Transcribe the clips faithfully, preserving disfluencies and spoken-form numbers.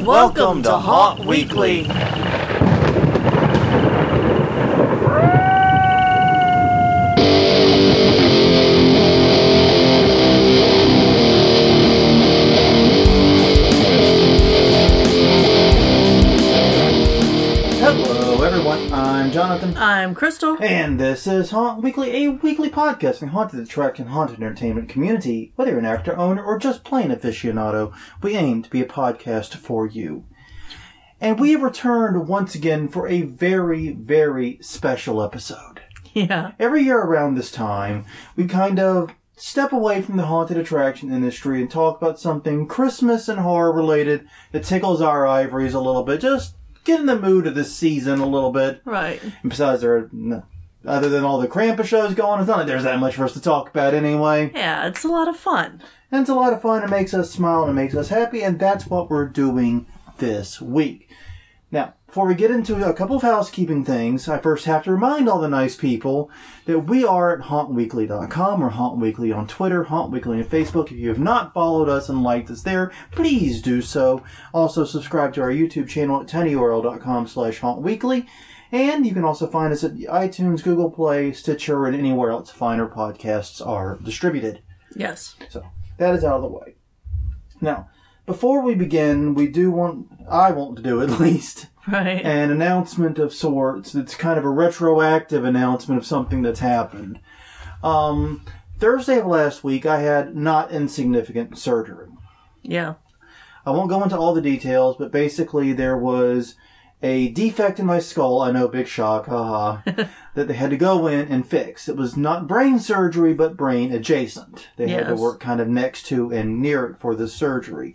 Welcome to Haunt Weekly. Hello everyone, I'm Jonathan. I'm Crystal. And this is Haunt Weekly, a weekly podcast in haunted attraction, haunted entertainment community. Whether you're an actor, owner, or just plain aficionado, we aim to be a podcast for you. And we have returned once again for a very, very special episode. Yeah. Every year around this time, we kind of step away from the haunted attraction industry and talk about something Christmas and horror related that tickles our ivories a little bit. Just get in the mood of this season a little bit. Right. And besides, there are, other than all the Krampus shows going, it's not like there's that much for us to talk about anyway. Yeah, it's a lot of fun. And it's a lot of fun. It makes us smile and it makes us happy, and that's what we're doing this week. Now, before we get into a couple of housekeeping things, I first have to remind all the nice people that we are at haunt weekly dot com or Haunt Weekly on Twitter, Haunt Weekly on Facebook. If you have not followed us and liked us there, please do so. Also, subscribe to our YouTube channel at tinyurl dot com slash haunt weekly. And you can also find us at iTunes, Google Play, Stitcher, and anywhere else finer podcasts are distributed. Yes. So, that is out of the way. Now, before we begin, we do want, I want to do at least, Right. an announcement of sorts. It's kind of a retroactive announcement of something that's happened. Um, Thursday of last week, I had not insignificant surgery. Yeah. I won't go into all the details, but basically there was a defect in my skull. I know, big shock, haha, that they had to go in and fix. It was not brain surgery, but brain adjacent. They Yes. had to work kind of next to and near it for the surgery.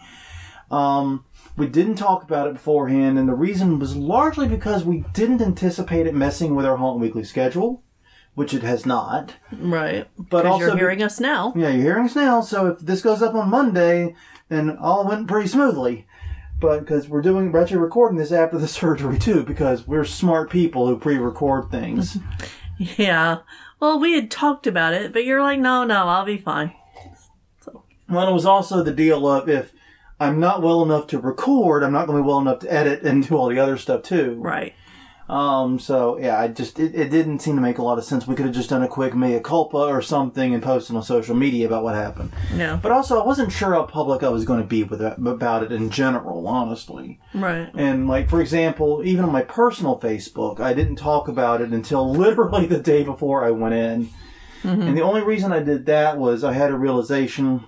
Um, we didn't talk about it beforehand, and the reason was largely because we didn't anticipate it messing with our Haunt Weekly schedule, which it has not. Right. But 'Cause also, you're hearing us now. yeah, you're hearing us now, so if this goes up on Monday, then all went pretty smoothly. But because we're doing, we're actually recording this after the surgery too, because we're smart people who pre-record things. Yeah. Well, we had talked about it, but you're like, no, no, I'll be fine. So. Well, it was also the deal of if I'm not well enough to record, I'm not going to be well enough to edit and do all the other stuff too. Right. Um, so yeah, I just, it, it didn't seem to make a lot of sense. We could have just done a quick mea culpa or something and posted on social media about what happened. Yeah. But also, I wasn't sure how public I was going to be with it, about it in general, honestly. Right. And like, for example, even on my personal Facebook, I didn't talk about it until literally the day before I went in. Mm-hmm. And the only reason I did that was I had a realization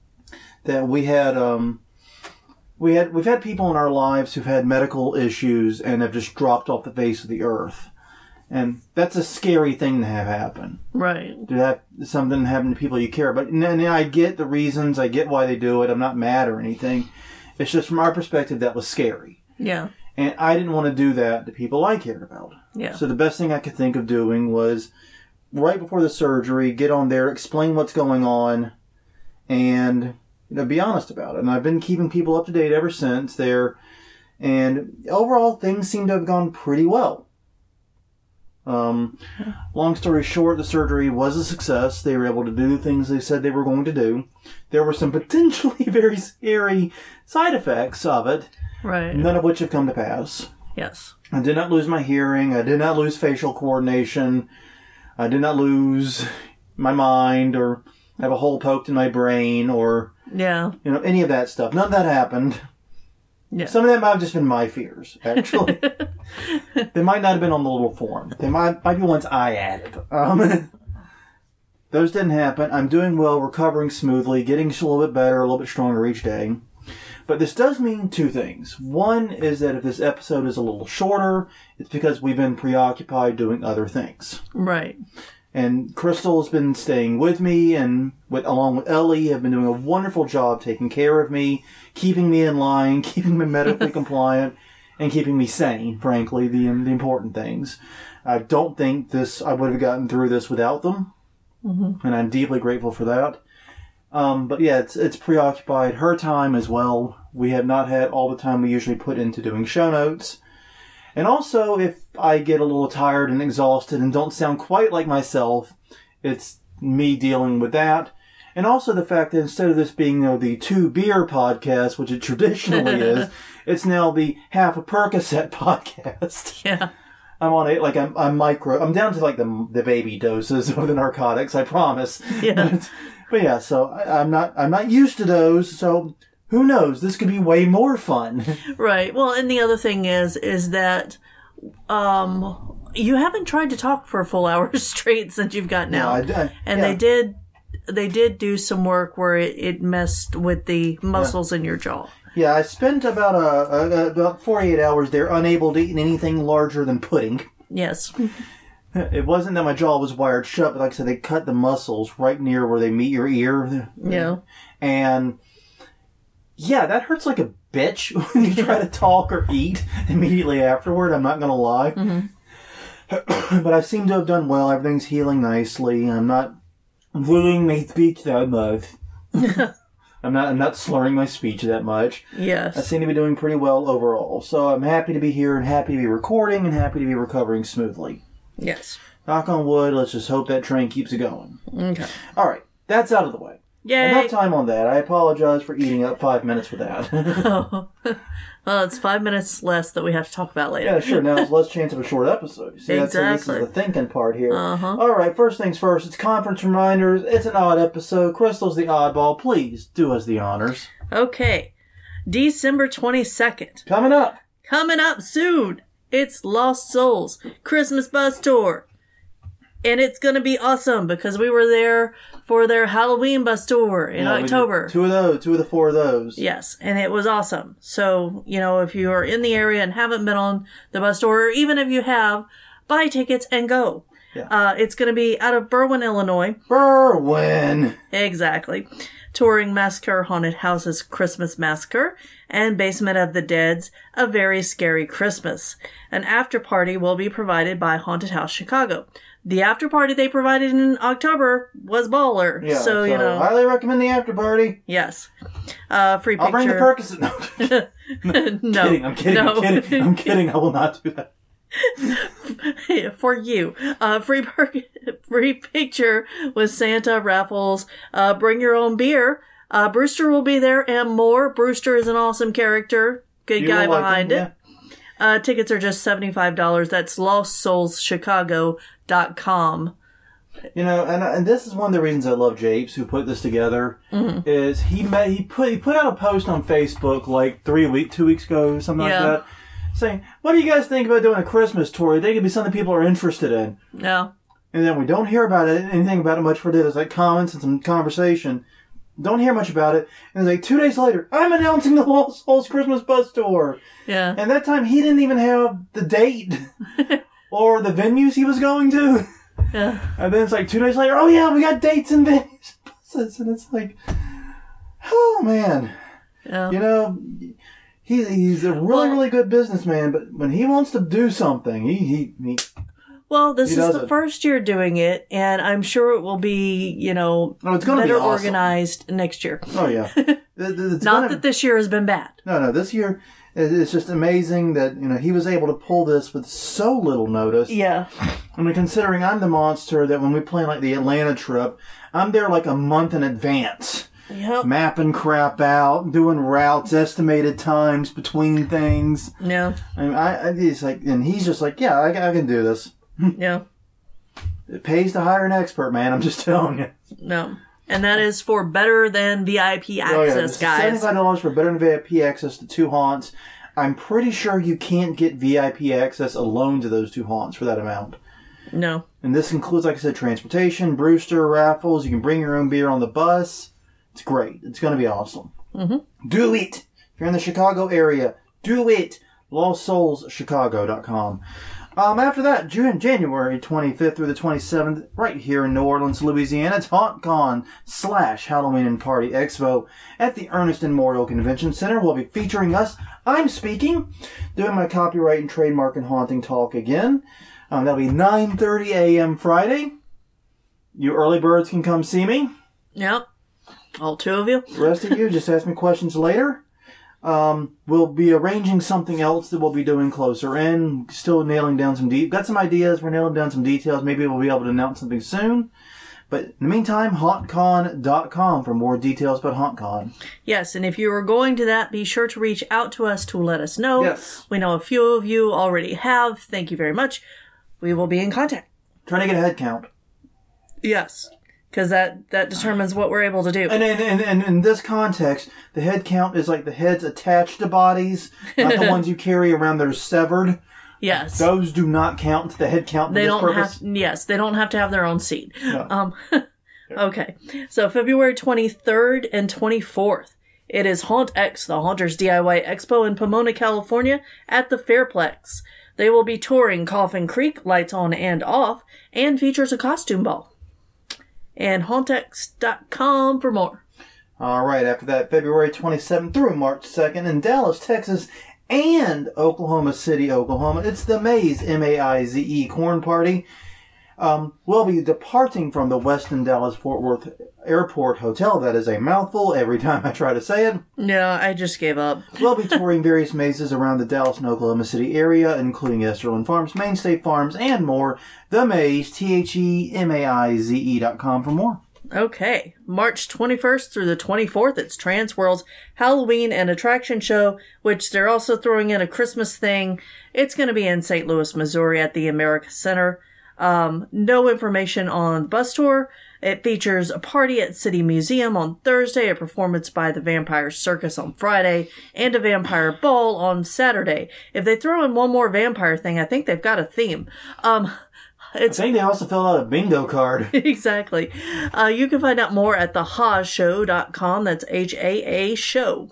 that we had, um, We had, we've had people in our lives who've had medical issues and have just dropped off the face of the earth. And that's a scary thing to have happen. Right. To have something happen to people you care about. And, and I get the reasons, I get why they do it, I'm not mad or anything. It's just from our perspective, that was scary. Yeah. And I didn't want to do that to people I cared about. Yeah. So the best thing I could think of doing was, right before the surgery, get on there, explain what's going on, and you know, be honest about it. And I've been keeping people up to date ever since there. And overall, things seem to have gone pretty well. Um, long story short, the surgery was a success. They were able to do the things they said they were going to do. There were some potentially very scary side effects of it. Right. None of which have come to pass. Yes. I did not lose my hearing. I did not lose facial coordination. I did not lose my mind or have a hole poked in my brain or... Yeah. You know, any of that stuff. None of that happened. Yeah. Some of that might have just been my fears, actually. They might not have been on the little form. They might, might be ones I added. Um, those didn't happen. I'm doing well, recovering smoothly, getting a little bit better, a little bit stronger each day. But this does mean two things. One is that if this episode is a little shorter, it's because we've been preoccupied doing other things. Right. And Crystal has been staying with me, and with, along with Ellie, have been doing a wonderful job taking care of me, keeping me in line, keeping me medically compliant, and keeping me sane, frankly, the the important things. I don't think this I would have gotten through this without them, mm-hmm. and I'm deeply grateful for that. Um, but yeah, it's it's preoccupied her time as well. We have not had all the time we usually put into doing show notes. And also, if I get a little tired and exhausted and don't sound quite like myself, it's me dealing with that. And also the fact that instead of this being, you know, the two beer podcast, which it traditionally is, it's now the half a Percocet podcast. Yeah. I'm on it, like, I'm, I'm micro, I'm down to, like, the the baby doses of the narcotics, I promise. Yeah. But, but yeah, so I, I'm not, I'm not used to those, so who knows? This could be way more fun. Right. Well, and the other thing is, is that, um, you haven't tried to talk for a full hour straight since you've gotten No, out. I- I- and yeah. they did, they did do some work where it, it messed with the muscles in your jaw. Yeah, I spent about a, a, about forty-eight hours there unable to eat anything larger than pudding. Yes. It wasn't that my jaw was wired shut, but like I said, they cut the muscles right near where they meet your ear. Yeah. And yeah, that hurts like a bitch when you try to talk or eat immediately afterward. I'm not going to lie. Mm-hmm. But I seem to have done well. Everything's healing nicely. I'm not ruining my speech that much. I'm not I'm not slurring my speech that much. Yes. I seem to be doing pretty well overall. So I'm happy to be here and happy to be recording and happy to be recovering smoothly. Yes. Knock on wood, let's just hope that train keeps it going. Okay. All right, that's out of the way. Yay. Enough time on that. I apologize for eating up five minutes with that. Oh. Well, it's five minutes less that we have to talk about later. Yeah, sure. Now there's less chance of a short episode. See, that's Exactly. this is the thinking part here. Uh-huh. All right, first things first. It's conference reminders. It's an odd episode. Crystal's the oddball. Please do us the honors. Okay. December twenty-second. Coming up. Coming up soon. It's Lost Souls Christmas Bus Tour. And it's going to be awesome because we were there for their Halloween bus tour in Yeah, we did October. Two of those. Two of the four of those. Yes, and it was awesome. So, you know, if you are in the area and haven't been on the bus tour, or even if you have, buy tickets and go. Yeah. Uh, it's going to be out of Berwyn, Illinois. Berwyn. Exactly. Touring Massacre Haunted Houses Christmas Massacre and Basement of the Dead's A Very Scary Christmas. An after party will be provided by Haunted House Chicago. The after party they provided in October was baller. Yeah, so, you know. highly recommend the after party. Yes. Uh, free I'll picture. bring the Percocet. No, no. kidding. I'm kidding. No. I'm kidding. I'm kidding. I will not do that. For you. Uh, free per- free picture with Santa raffles. Uh, bring your own beer. Uh, Brewster will be there and more. Brewster is an awesome character. Good You guy will like behind him, it. Uh, tickets are just seventy-five dollars. That's lost souls chicago dot com. You know, and and this is one of the reasons I love Japes, who put this together. Mm-hmm. Is he made, he put he put out a post on Facebook like three week two weeks ago, something Yeah. like that, saying, "What do you guys think about doing a Christmas tour? I think it'd be something people are interested in." No. And then we don't hear about it, anything about it much for it. There's like comments and some conversation. Don't hear much about it. And like two days later, I'm announcing the Lost Souls Christmas Bus Tour. Yeah. And that time he didn't even have the date or the venues he was going to. Yeah. And then it's like two days later, oh yeah, we got dates and venues. And it's like, oh man. Yeah. You know, he, he's a really, Well- really good businessman, but when he wants to do something, he, he, he Well, this He is does the it. first year doing it, and I'm sure it will be, you know, Oh, it's gonna be better awesome. organized next year. oh yeah. It- it's Not gonna- that this year has been bad. No, no, this year, it- it's just amazing that, you know, he was able to pull this with so little notice. Yeah. I mean, considering I'm the monster that when we plan like the Atlanta trip, I'm there like a month in advance. Yep. Mapping crap out, doing routes, estimated times between things. Yeah. I mean, I, I he's like, and he's just like, yeah, I, I can do this. Yeah. It pays to hire an expert, man. I'm just telling you. No. And that is for better than V I P Oh, yeah. access, guys. seventy-five dollars for better than V I P access to two haunts. I'm pretty sure you can't get V I P access alone to those two haunts for that amount. No. And this includes, like I said, transportation, Brewster, raffles. You can bring your own beer on the bus. It's great. It's going to be awesome. Mm-hmm. Do it. If you're in the Chicago area, do it. lost souls chicago dot com. Um, after that, June, January twenty-fifth through the twenty-seventh, right here in New Orleans, Louisiana, it's HauntCon slash Halloween and Party Expo at the Ernest and Memorial Convention Center. We'll be featuring us. I'm speaking, doing my copyright and trademark and haunting talk again. Um, that'll be nine thirty a.m. Friday. You early birds can come see me. Yep. All two of you. The rest of you, just ask me questions later. Um, we'll be arranging something else that we'll be doing closer in. Still nailing down some de- got some ideas. We're nailing down some details. Maybe we'll be able to announce something soon. But in the meantime, haunt con dot com for more details about HauntCon. Yes, and if you are going to that, be sure to reach out to us to let us know. Yes. We know a few of you already have. Thank you very much. We will be in contact. Trying to get a head count. Yes, because that, that determines what we're able to do. And in, and, and in this context, the head count is like the heads attached to bodies, not the ones you carry around that are severed. Yes. Those do not count to the head count for They this don't purpose. have, yes, they don't have to have their own seat. No. Um, okay. So February twenty-third and twenty-fourth, it is HauntX, the Haunters D I Y Expo in Pomona, California at the Fairplex. They will be touring Coffin Creek, lights on and off, and features a costume ball. And haunt x dot com for more. All right, after that, February twenty-seventh through March second in Dallas, Texas, and Oklahoma City, Oklahoma. It's the Maze, M A I Z E, Corn Party. Um, we'll be departing from the Westin Dallas Fort Worth Airport Hotel. That is a mouthful every time I try to say it. Yeah, I just gave up. We'll be touring various mazes around the Dallas and Oklahoma City area, including Esterlin Farms, Main State Farms, and more. The Maze, T H E M A I Z E dot com for more. Okay, March twenty-first through the twenty-fourth, it's Transworld's Halloween and Attraction Show, which they're also throwing in a Christmas thing. It's going to be in Saint Louis, Missouri at the America Center. Um, no information on bus tour. It features a party at City Museum on Thursday, a performance by the Vampire Circus on Friday, and a vampire ball on Saturday. If they throw in one more vampire thing, I think they've got a theme. Um... It's, I think they also filled out a bingo card. Exactly. Uh, you can find out more at the ha show dot com. That's H A A show.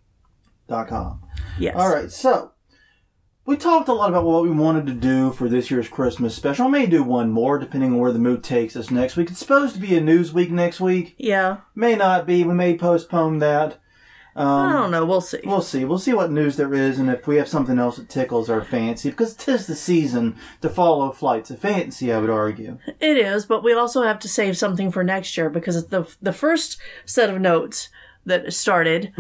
Dot com. Yes. All right, so we talked a lot about what we wanted to do for this year's Christmas special. I may do one more, depending on where the mood takes us next week. It's supposed to be a news week next week. Yeah. May not be. We may postpone that. Um, I don't know. We'll see. We'll see. We'll see what news there is and if we have something else that tickles our fancy. Because 'tis the season to follow flights of fancy, I would argue. It is, but we also have to save something for next year because the the first set of notes that started,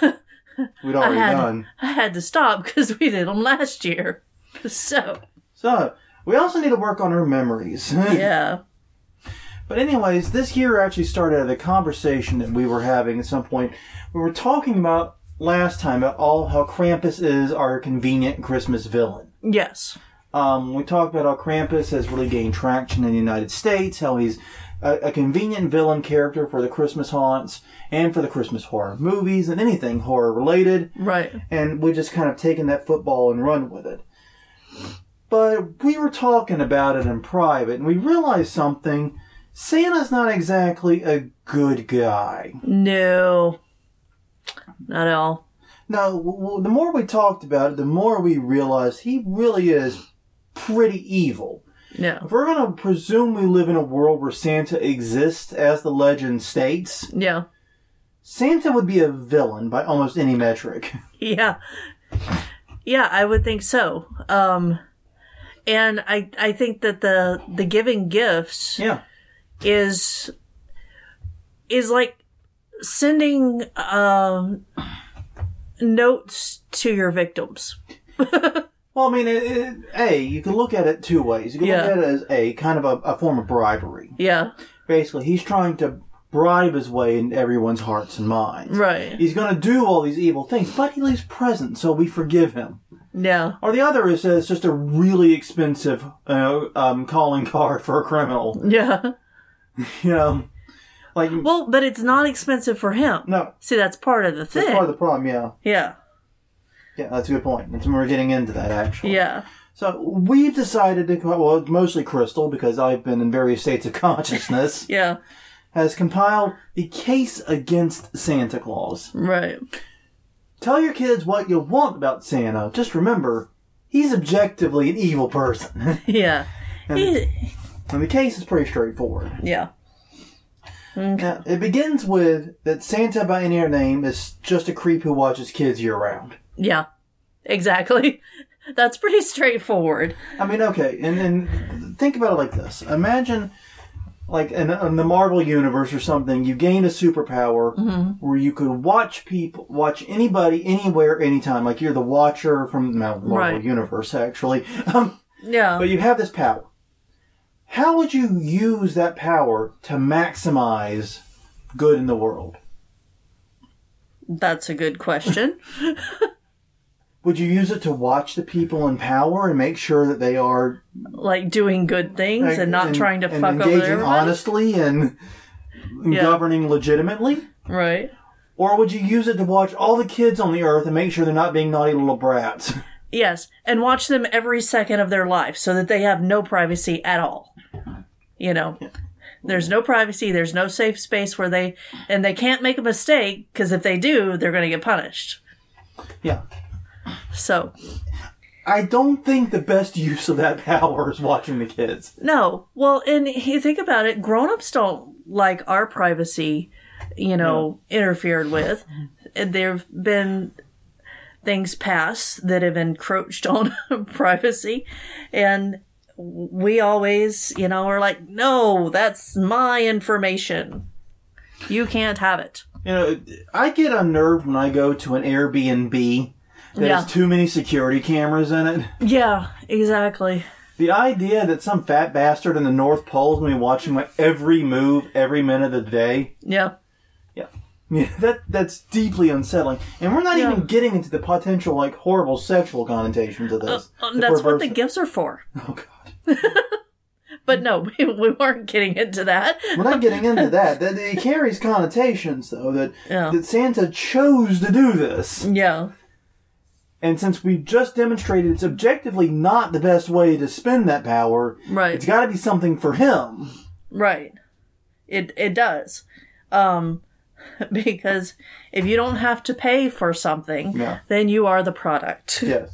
We'd already I had, done. I had to stop because we did them last year. So. So, we also need to work on our memories. Yeah. But anyways, this year actually started at a conversation that we were having at some point. We were talking about last time about all how Krampus is our convenient Christmas villain. Yes. Um, we talked about how Krampus has really gained traction in the United States, how he's a, a convenient villain character for the Christmas haunts and for the Christmas horror movies and anything horror related. Right. And we just kind of taken that football and run with it. But we were talking about it in private and we realized something. Santa's not exactly a good guy. No. Not at all. No, w- w- the more we talked about it, the more we realized he really is pretty evil. No. If we're going to presume we live in a world where Santa exists, as the legend states, Yeah. Santa would be a villain by almost any metric. Yeah. Yeah, I would think so. Um, and I I think that the the giving gifts Yeah. is is like sending um, notes to your victims. Well, I mean, it, it, A, you can look at it two ways. You can Yeah. look at it as A, kind of a, a form of bribery. Yeah. Basically, he's trying to bribe his way into everyone's hearts and minds. Right. He's going to do all these evil things, but he leaves presents, so we forgive him. Yeah. Or the other is that it's just a really expensive uh, um, calling card for a criminal. Yeah. You know, like, Well, but it's not expensive for him. no, See, that's part of the thing. that's part of the problem, yeah. Yeah. Yeah, that's a good point. That's when we're getting into that, actually. Yeah. So, we've decided to, well, mostly Crystal, because I've been in various states of consciousness, Yeah. has compiled the case against Santa Claus. Right. Tell your kids what you want about Santa. Just remember, he's objectively an evil person. Yeah. and, He, and the case is pretty straightforward. yeah. Now, it begins with that Santa, by any other name, is just a creep who watches kids year-round. Yeah. Exactly. That's pretty straightforward. I mean, okay, and, and think about it like this. Imagine, like, in, in the Marvel Universe or something, you gain a superpower Mm-hmm. where you could watch people, watch anybody, anywhere, anytime. Like, you're the Watcher from the Marvel Right. Universe, actually. Um, Yeah. but you have this power. how would you use that power to maximize good in the world? That's a good question. Would you use it to watch the people in power and make sure that they are Like doing good things like, and not and, trying to and fuck over engaging everybody? honestly and Yeah. governing legitimately? Right. Or would you use it to watch all the kids on the earth and make sure they're not being naughty little brats? Yes, and watch them every second of their life so that they have no privacy at all. You know, there's no privacy, there's no safe space where they, and they can't make a mistake, because if they do, they're going to get punished. Yeah. So, I don't think the best use of that power is watching the kids. no. Well, and you think about it, grown-ups don't like our privacy, you know, interfered with. And there have been things passed that have encroached on privacy, and we always, you know, are like, no, that's my information. You can't have it. You know, I get unnerved when I go to an Airbnb that Yeah. has too many security cameras in it. Yeah, exactly. The idea that some fat bastard in the North Pole is going to be watching my every move every minute of the day. Yeah. Yeah. Yeah, that that's deeply unsettling. And we're not Yeah. even getting into the potential, like, horrible sexual connotations of this. Uh, If that's we're what the vers- gifts are for. Oh, God. But no, we, we weren't getting into that. We're not getting into that. That it carries connotations, though, that, Yeah. that Santa chose to do this. Yeah. And since we've just demonstrated it's objectively not the best way to spend that power, Right. it's got to be something for him. Right. It it does. Um, because if you don't have to pay for something, Yeah. then you are the product. Yes.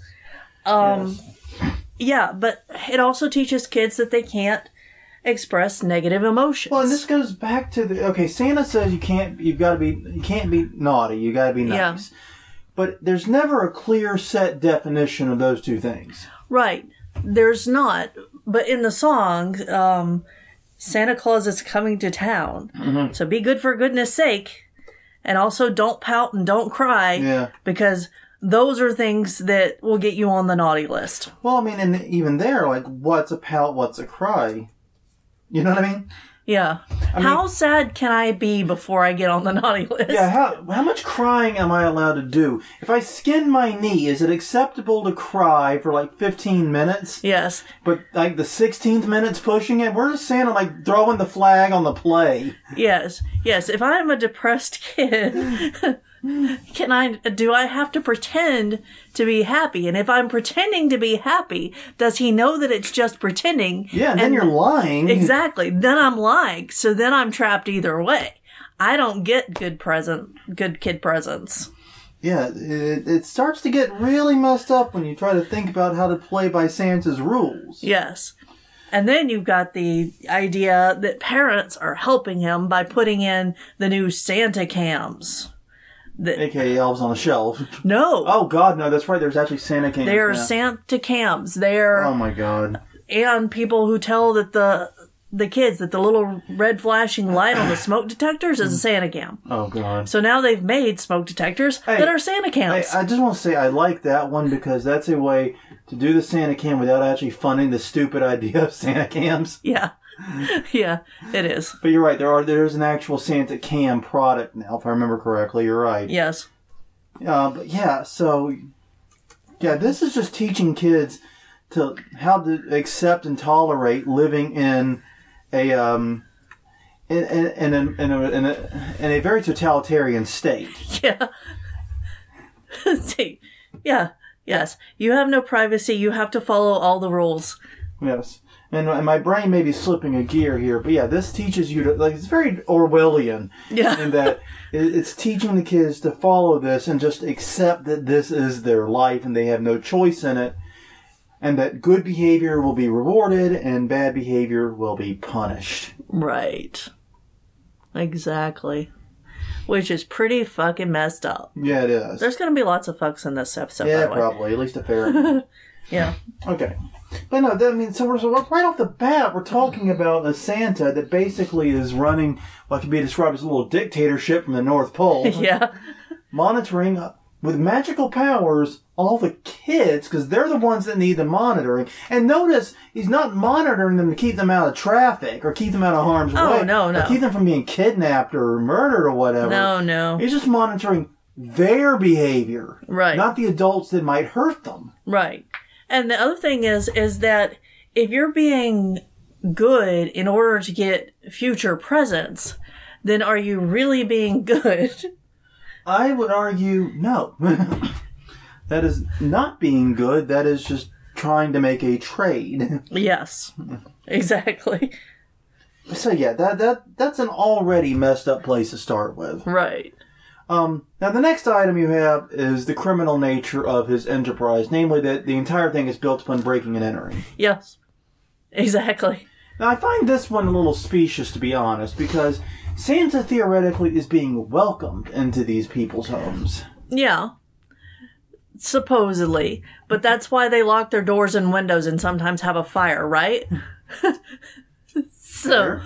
Um, Yes. Yeah, but it also teaches kids that they can't express negative emotions. Well, and this goes back to the okay. Santa says you can't. You've got to be. You can't be naughty. You got to be nice. Yeah. But there's never a clear set definition of those two things. Right. There's not. But in the song, um, Santa Claus is coming to town. Mm-hmm. So be good for goodness sake. And also don't pout and don't cry. Yeah. Because those are things that will get you on the naughty list. Well, I mean, and even there, like, what's a pout? What's a cry? You know what I mean? Yeah. How sad can I be before I get on the naughty list? Yeah, how how much crying am I allowed to do? If I skin my knee, is it acceptable to cry for like fifteen minutes? Yes. But like the sixteenth minute's pushing it? Where's Santa like throwing the flag on the play? Yes. Yes. If I'm a depressed kid, can I, do I have to pretend to be happy? And if I'm pretending to be happy, does he know that it's just pretending? Yeah, and then And- you're lying. Exactly. Then I'm lying. So then I'm trapped either way. I don't get good present, good kid presents. Yeah, it, it starts to get really messed up when you try to think about how to play by Santa's rules. Yes. And then you've got the idea that parents are helping him by putting in the new Santa cams. That, A K A elves on the shelf. no. Oh god, no, that's right, there's actually Santa cams. They are now. Santa cams. They are, Oh my god. and people who tell that the the kids that the little red flashing light on the smoke detectors is a Santa cam. Oh god. So now they've made smoke detectors Hey, that are Santa I, cams. I just want to say I like that one because that's a way to do the Santa cam without actually funding the stupid idea of Santa cams. yeah, yeah, it is. But you're right, there are there's an actual Santa cam product now, if I remember correctly. You're right. Yes, Uh, but yeah, so yeah, this is just teaching kids to how to accept and tolerate living in a um in in, in, a, in, a, in a in a very totalitarian state. yeah. See, yeah, yes. You have no privacy. You have to follow all the rules. Yes. And, and my brain may be slipping a gear here, but yeah, this teaches you to, like, it's very Orwellian Yeah. in that it, it's teaching the kids to follow this and just accept that this is their life and they have no choice in it, and that good behavior will be rewarded and bad behavior will be punished. Right. Exactly. Which is pretty fucking messed up. Yeah, it is. There's going to be lots of fucks in this episode, yeah, by the way. probably. At least a fair amount. Yeah. Okay. But no, that, I mean, so, we're, so right off the bat, we're talking about a Santa that basically is running what can be described as a little dictatorship from the North Pole. Yeah. Monitoring with magical powers, all the kids, because they're the ones that need the monitoring. And notice, he's not monitoring them to keep them out of traffic or keep them out of harm's Oh, way. no, no. Or keep them from being kidnapped or murdered or whatever. No, no. He's just monitoring their behavior. Right. Not the adults that might hurt them. Right. And the other thing is, is that if you're being good in order to get future presents, then are you really being good? I would argue no. That is not being good. That is just trying to make a trade. Yes. Exactly. So yeah, that that that's an already messed up place to start with. Right. Um, now the next item you have is the criminal nature of his enterprise, namely that the entire thing is built upon breaking and entering. Yes. Exactly. Now I find this one a little specious, to be honest, because Santa theoretically is being welcomed into these people's homes. Yeah. Supposedly. But that's why they lock their doors and windows and sometimes have a fire, right? So,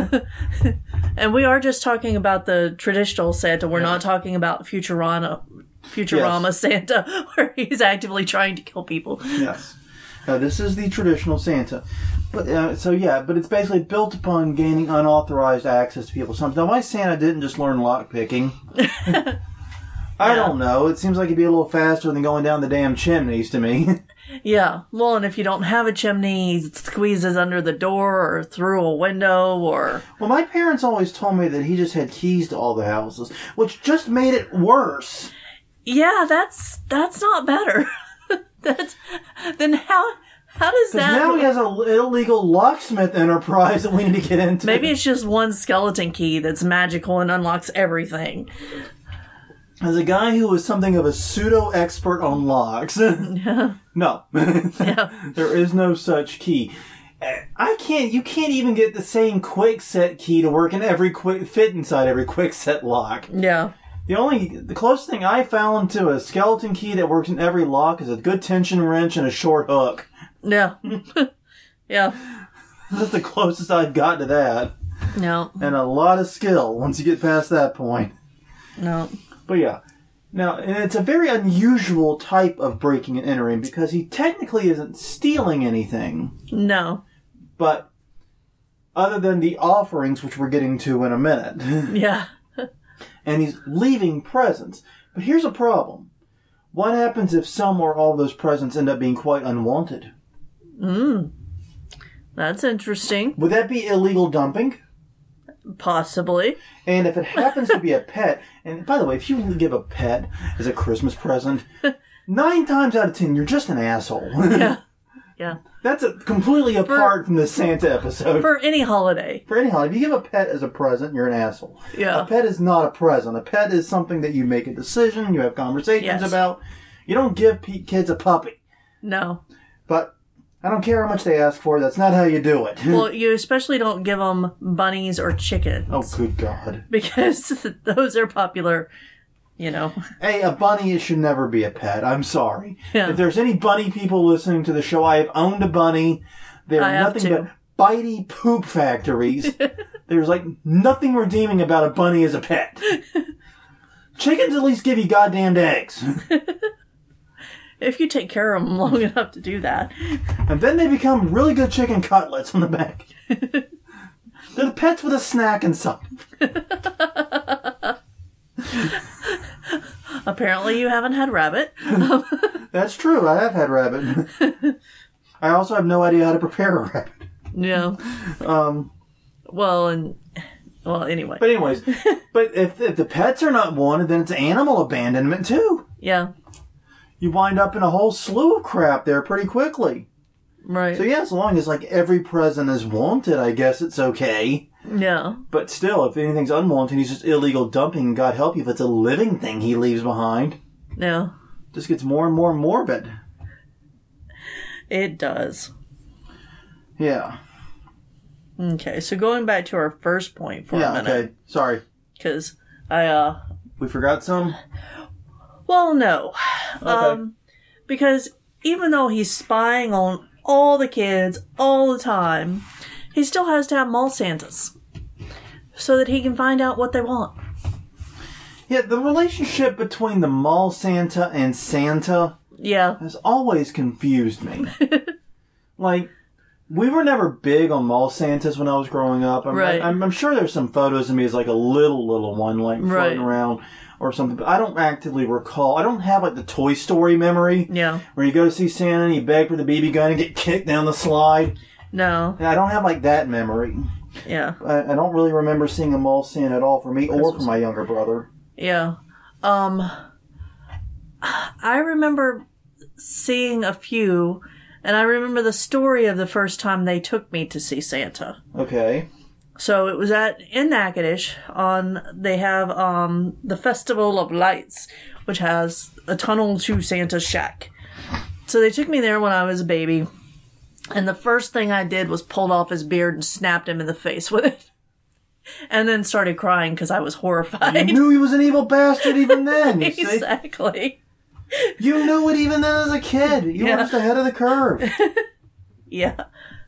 and we are just talking about the traditional Santa. We're Yeah. not talking about Futurama, Futurama Yes. Santa, where he's actively trying to kill people. Yes. Uh, this is the traditional Santa. But uh, so yeah, but it's basically built upon gaining unauthorized access to people's homes. Now, why Santa didn't just learn lockpicking? I Yeah. don't know. It seems like it'd be a little faster than going down the damn chimneys to me. Yeah. Well, and if you don't have a chimney, he squeezes under the door or through a window or... Well, my parents always told me that he just had keys to all the houses, which just made it worse. Yeah, that's that's not better. That's... Then how... How does Because that... now he has an illegal locksmith enterprise that we need to get into. Maybe it's just one skeleton key that's magical and unlocks everything. As a guy who is something of a pseudo-expert on locks, Yeah. no. Yeah. There is no such key. I can't, you can't even get the same quick-set key to work in every quick, fit inside every quick-set lock. Yeah. The only, the closest thing I found to a skeleton key that works in every lock is a good tension wrench and a short hook. Yeah. Yeah. That's the closest I've got to that. No. And a lot of skill once you get past that point. No. But yeah. Now, and it's a very unusual type of breaking and entering because he technically isn't stealing anything. No. But other than the offerings, which we're getting to in a minute. Yeah. And he's leaving presents. But here's a problem. What happens if some or all of those presents end up being quite unwanted? Mm. That's interesting. Would that be illegal dumping? Possibly. And if it happens to be a pet, and by the way, if you give a pet as a Christmas present, nine times out of ten, you're just an asshole. Yeah. Yeah. That's a, completely apart from the Santa episode. For any holiday. For any holiday, if you give a pet as a present, you're an asshole. Yeah. A pet is not a present. A pet is something that you make a decision, you have conversations Yes. about. You don't give pe- kids a puppy. No. But I don't care how much they ask for. That's not how you do it. Well, you especially don't give them bunnies or chickens. Oh, good God. Because those are popular, you know. Hey, a bunny should never be a pet. I'm sorry. Yeah. If there's any bunny people listening to the show, I have owned a bunny. They're I have nothing too. but bitey poop factories. There's like nothing redeeming about a bunny as a pet. Chickens at least give you goddamn eggs. If you take care of them long enough to do that. And then they become really good chicken cutlets on the back. They're the pets with a snack inside. Apparently you haven't had rabbit. That's true. I have had rabbit. I also have no idea how to prepare a rabbit. Yeah. Um, Well, and... Well, anyway. but anyways, but if, if the pets are not wanted, then it's animal abandonment too. Yeah. You wind up in a whole slew of crap there pretty quickly. Right. So yeah, as long as like every present is wanted, I guess it's okay. Yeah. But still, if anything's unwanted, he's just illegal dumping. God help you if it's a living thing he leaves behind. Yeah. Just gets more and more morbid. It does. Yeah. Okay, so going back to our first point for yeah, a minute. okay. Sorry. Because I, uh... We forgot some? Well, no. Okay. Um, because even though he's spying on all the kids all the time, he still has to have mall Santas. So that he can find out what they want. Yeah, the relationship between the mall Santa and Santa Yeah. has always confused me. Like, we were never big on mall Santas when I was growing up. I'm, Right. I'm, I'm sure there's some photos of me as like a little, little one, like floating Right. around or something. But I don't actively recall. I don't have like the Toy Story memory Yeah. where you go to see Santa and you beg for the B B gun and get kicked down the slide. No. And I don't have like that memory. Yeah. I, I don't really remember seeing a mall Santa at all for me or for Christmas. my younger brother. Yeah. Um, I remember seeing a few, and I remember the story of the first time they took me to see Santa. Okay. So it was at in Natchitoches on they have um the Festival of Lights, which has a tunnel to Santa's shack. So they took me there when I was a baby, and the first thing I did was pulled off his beard and snapped him in the face with it. And then started crying because I was horrified. You knew he was an evil bastard even then, you see? Exactly. You knew it even then as a kid. You Yeah. were just ahead of the curve. Yeah.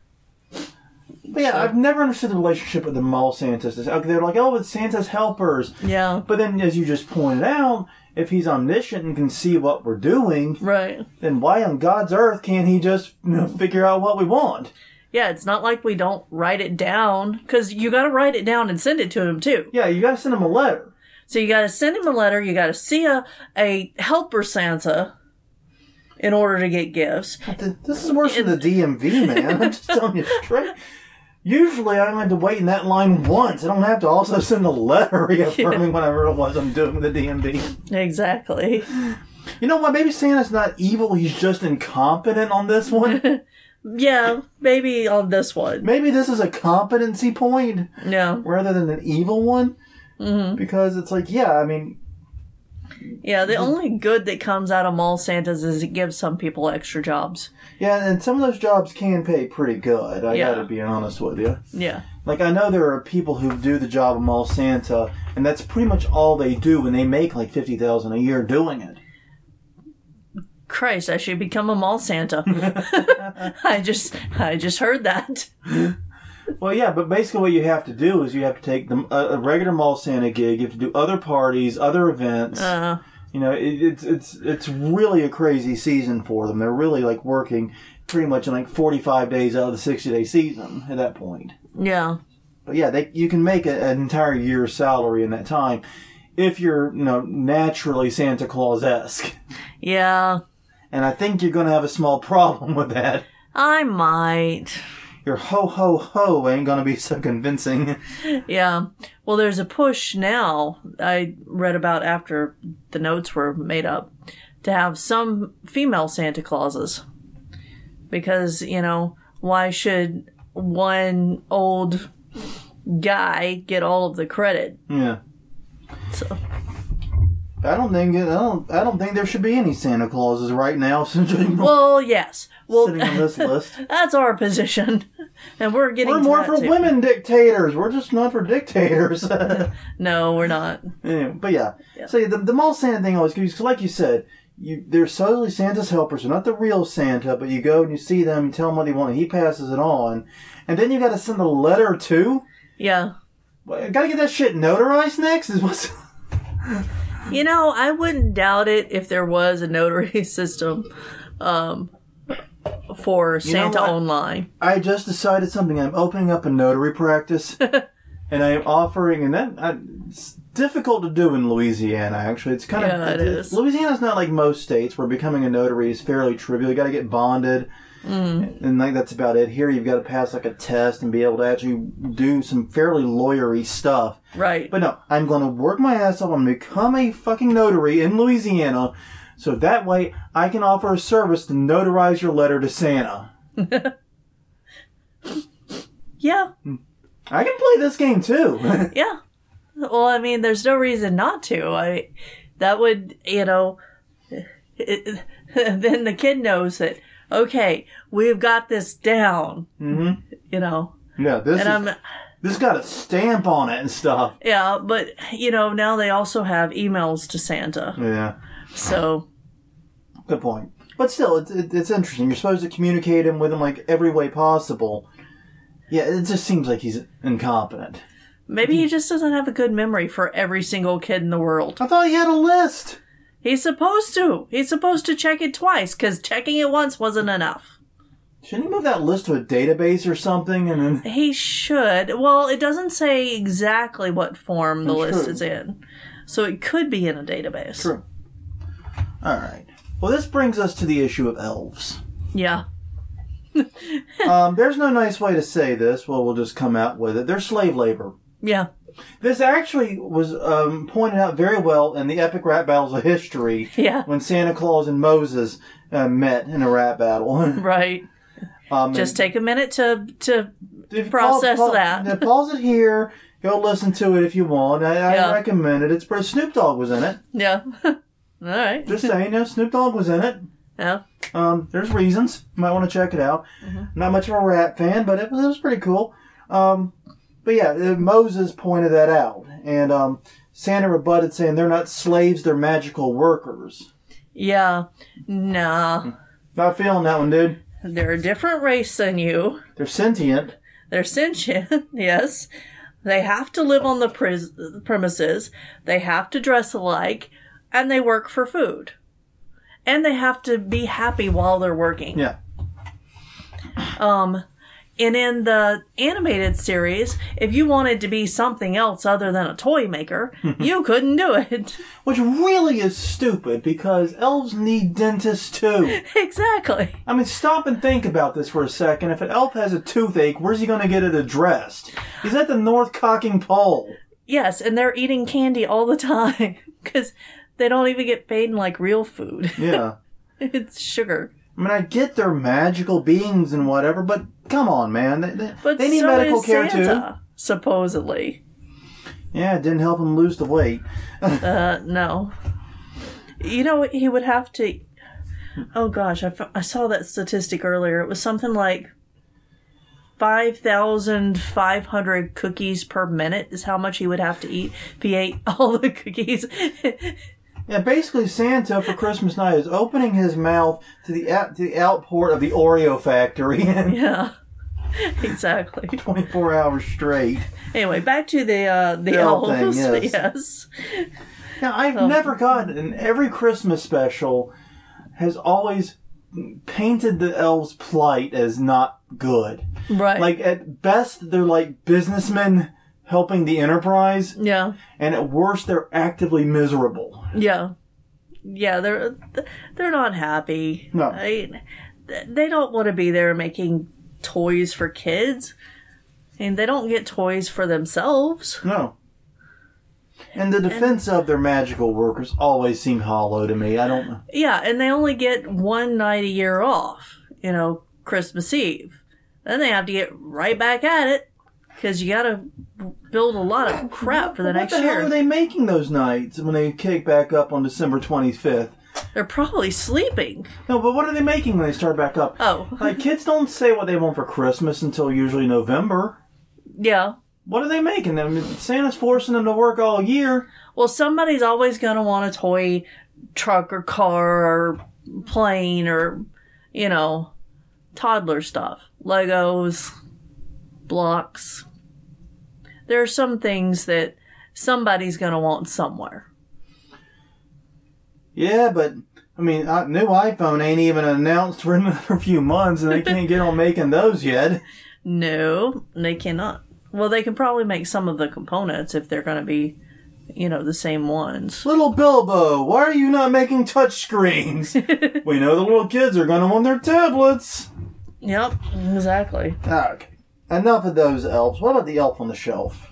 But yeah, I've never understood the relationship with the mall Santas. They're like, oh, it's Santa's helpers. Yeah. But then, as you just pointed out, if he's omniscient and can see what we're doing, Right. then why on God's earth can't he just, you know, figure out what we want? Yeah, it's not like we don't write it down, because you got to write it down and send it to him, too. Yeah, you gotta send him a letter. So you got to send him a letter, you got to see a, a helper Santa in order to get gifts. This is worse than the D M V, man. I'm just telling you straight. Usually, I don't have to wait in that line once. I don't have to also send a letter reaffirming whatever it was I'm doing with the D M V. Exactly. You know what? Maybe Santa's not evil. He's just incompetent on this one. Yeah, maybe on this one. Maybe this is a competency point Yeah. rather than an evil one. Mm-hmm. Because it's like, yeah, I mean... Yeah, the only good that comes out of mall Santas is it gives some people extra jobs. Yeah, and some of those jobs can pay pretty good. I Yeah. gotta be honest with you. Yeah. Like, I know there are people who do the job of mall Santa, and that's pretty much all they do, and they make like fifty thousand dollars a year doing it. Christ, I should become a mall Santa. I just, I just heard that. Well, yeah, but basically what you have to do is you have to take the, a, a regular mall Santa gig, you have to do other parties, other events. Uh, You know, it, it's it's it's really a crazy season for them. They're really like working pretty much in like forty-five days out of the sixty-day season at that point. yeah. But yeah, they you can make a, an entire year's salary in that time if you're, you know, naturally Santa Claus-esque. Yeah. And I think you're going to have a small problem with that. I might. Your ho ho ho ain't going to be so convincing. Yeah. Well, there's a push now, I read about after the notes were made up, to have some female Santa Clauses. Because, you know, why should one old guy get all of the credit? Yeah. So, I don't think it, I don't I don't think there should be any Santa Clauses right now since we're well, yes. Well, sitting on this list. that's our position. And we're getting We're to more that for too. women dictators. We're just not for dictators. No, we're not. Anyway, but yeah. Yeah. So the, the mall Santa thing always gives, because like you said, you they're solely Santa's helpers. They're not the real Santa, but you go and you see them, you tell him what they want, and he passes it on. And then you got to send a letter too. Yeah. Well, got to get that shit notarized next. Is what's. You know, I wouldn't doubt it if there was a notary system um, for You know Santa what? Online. I just decided something. I'm opening up a notary practice, and I'm offering, and that I, it's difficult to do in Louisiana. Actually, it's kind of Yeah, it is. Louisiana's not like most states where becoming a notary is fairly trivial. You got to get bonded, Mm. and like that's about it. Here, you've got to pass like a test and be able to actually do some fairly lawyery stuff. Right. But no, I'm going to work my ass off. I'm going to become a fucking notary in Louisiana, so that way I can offer a service to notarize your letter to Santa. Yeah. I can play this game too. Yeah. Well, I mean, there's no reason not to. I that would, you know, it, then the kid knows that, okay, we've got this down. Mm-hmm. You know. Yeah, this And is, I'm this got a stamp on it and stuff. yeah, but you know, now they also have emails to Santa. Yeah, So, good point. But still, it's, it, it's interesting. You're supposed to communicate him with him like every way possible. Yeah, it just seems like he's incompetent. Maybe he just doesn't have a good memory for every single kid in the world. I thought he had a list. He's supposed to. He's supposed to check it twice, because checking it once wasn't enough. Shouldn't he move that list to a database or something? And then He should. Well, it doesn't say exactly what form the True. list is in. So it could be in a database. True. All right. Well, this brings us to the issue of elves. Yeah. um, there's no nice way to say this. Well, we'll just come out with it. They're slave labor. Yeah. This actually was um, pointed out very well in the epic rap battles of history. Yeah. When Santa Claus and Moses uh, met in a rap battle. Right. um, Just take a minute to to if you process pause, that. Pause, pause it here. Go listen to it if you want. I, I Yeah. recommend it. It's Snoop Dogg was in it. Yeah. All right. Just saying, no, Snoop Dogg was in it. Yeah. Um, there's reasons. You might want to check it out. Mm-hmm. Not much of a rap fan, but it was, it was pretty cool. Um, but yeah, uh, Moses pointed that out. And um, Santa rebutted saying they're not slaves, they're magical workers. Yeah. Nah. Not feeling that one, dude. They're a different race than you. They're sentient. They're sentient, yes. They have to live on the pres- premises. They have to dress alike. And they work for food. And they have to be happy while they're working. Yeah. Um, and in the animated series, if you wanted to be something else other than a toy maker, you couldn't do it. Which really is stupid because elves need dentists too. Exactly. I mean, stop and think about this for a second. If an elf has a toothache, where's he going to get it addressed? He's at the North Cocking Pole. Yes, and they're eating candy all the time because they don't even get paid in, like, real food. Yeah. It's sugar. I mean, I get they're magical beings and whatever, but come on, man. They, they, But they need so medical is care Santa, supposedly. too. Yeah, it didn't help him lose the weight. Uh, no. You know, he would have to... Oh, gosh, I, f- I saw that statistic earlier. It was something like five thousand five hundred cookies per minute is how much he would have to eat if he ate all the cookies. Yeah, basically Santa for Christmas night is opening his mouth to the out, to the outport of the Oreo factory Yeah, exactly. twenty-four hours straight. Anyway, back to the uh, the, The elf elves. thing, yes. yes. Now, I've Oh. never gotten, and every Christmas special has always painted the elves' plight as not good. Right. Like, at best, they're like businessmen helping the enterprise, yeah. and at worst, they're actively miserable. Yeah. Yeah, they're they're not happy. No. I, they don't want to be there making toys for kids. And they don't get toys for themselves. No. And the defense of their magical workers always seemed hollow to me. I don't know. Yeah, and they only get one night a year off. You know, Christmas Eve. Then they have to get right back at it. Because you gotta build a lot of crap for the what next the year. hell are they making those nights when they kick back up on December twenty-fifth? They're probably sleeping. No, but what are they making when they start back up? Oh. Like, kids don't say what they want for Christmas until usually November. Yeah. What are they making? I mean, Santa's forcing them to work all year. Well, somebody's always going to want a toy truck or car or plane or, you know, toddler stuff. Legos, blocks. There are some things that somebody's going to want somewhere. Yeah, but, I mean, uh, new iPhone ain't even announced for another few months, and they can't get on making those yet. No, they cannot. Well, they can probably make some of the components if they're going to be, you know, the same ones. Little Bilbo, why are you not making touchscreens? We know the little kids are going to want their tablets. Yep, exactly. Okay. Enough of those elves. What about the elf on the shelf?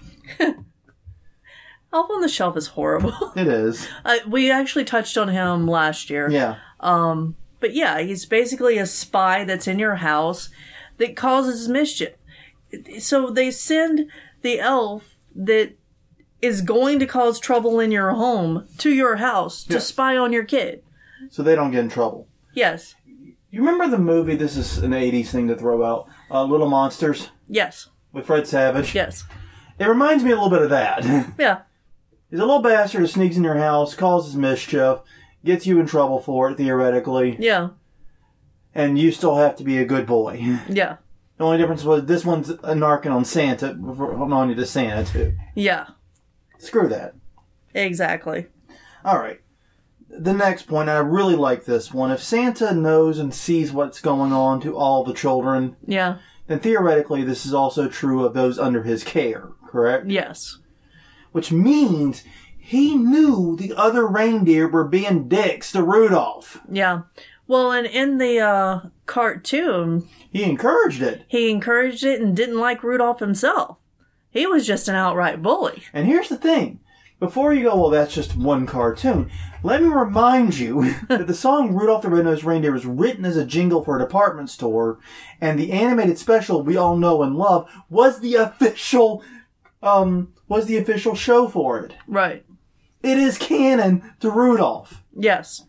Elf on the Shelf is horrible. It is. Uh, we actually touched on him last year. Yeah. Um, but yeah, he's basically a spy that's in your house that causes mischief. So they send the elf that is going to cause trouble in your home to your house to Yes. spy on your kid. So they don't get in trouble. Yes. You remember the movie, this is an eighties thing to throw out, uh, Little Monsters Yes. with Fred Savage? Yes. It reminds me a little bit of that. Yeah. He's a little bastard who sneaks in your house, causes mischief, gets you in trouble for it, theoretically, Yeah. and you still have to be a good boy. Yeah. The only difference was this one's narking on Santa, holding on to Santa, too. Yeah. Screw that. Exactly. All right. The next point, I really like this one. If Santa knows and sees what's going on to all the children, yeah, then theoretically this is also true of those under his care, correct? Yes. Which means he knew the other reindeer were being dicks to Rudolph. Yeah. Well, and in the uh, cartoon... He encouraged it. He encouraged it and didn't like Rudolph himself. He was just an outright bully. And here's the thing. Before you go, well, that's just one cartoon, let me remind you that the song Rudolph the Red-Nosed Reindeer was written as a jingle for a department store, and the animated special we all know and love was the official, um, was the official show for it. Right. It is canon to Rudolph. Yes.